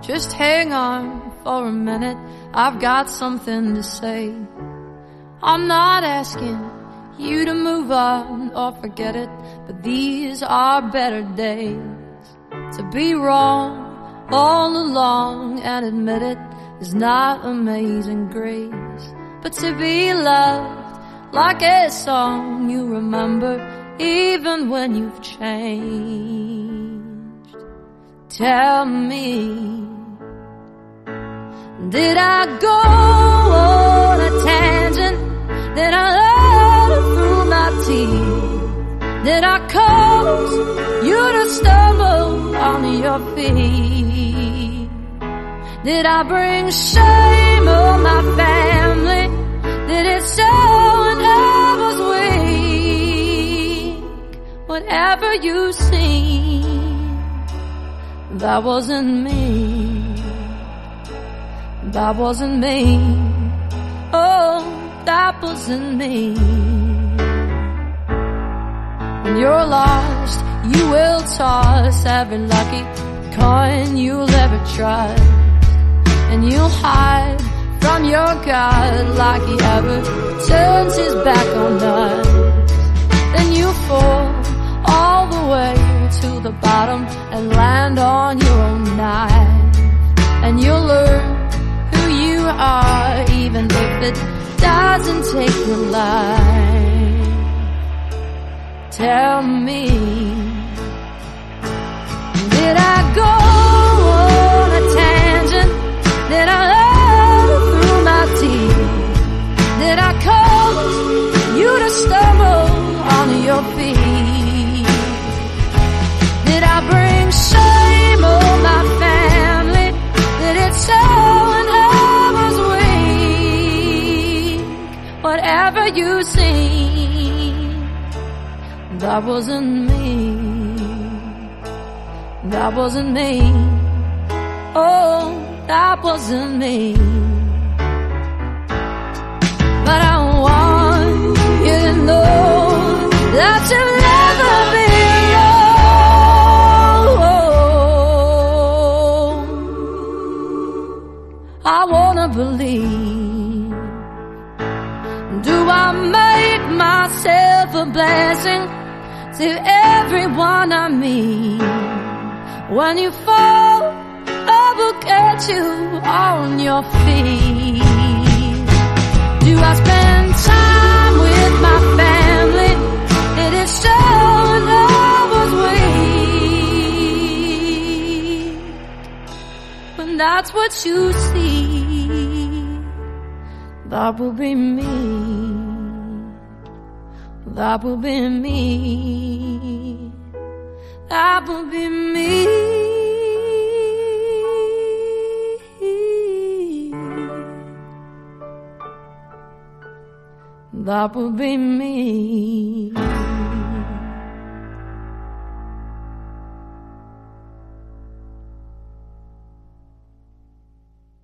Just hang on for a minute, I've got something to say. I'm not asking you to move on or forget it, but these are better days. To be wrong all along and admit it is not amazing grace, but to be loved like a song you remember even when you've changed. Tell me, did I go on a tangent? Did I let it through my teeth? Did I cause you to stumble on your feet? Did I bring shame on my family? Did it show and I was weak? Whatever you see, that wasn't me. That wasn't me. Oh, that wasn't me. When you're lost, you will toss every lucky coin you'll ever trust, and you'll hide from your God like he ever turns his back on us. Then you fall all the way to the bottom and land on your own knife, and you'll learn who you are even if it doesn't take your life. Tell me, did I go on a tangent? Did I let it through my teeth? Did I cause you to stumble on your feet? Did I bring shame on my family? Did it show and I was weak? Whatever you see, that wasn't me. That wasn't me. Oh, that wasn't me. But I want you to know that you'll never be alone. I wanna believe. Do I make myself a blessing to everyone I meet? When you fall, I will get you on your feet. Do I spend time with my family? Did it show and I was weak? When that's what you see, that will be me. That will be me. That will be me. That will be me.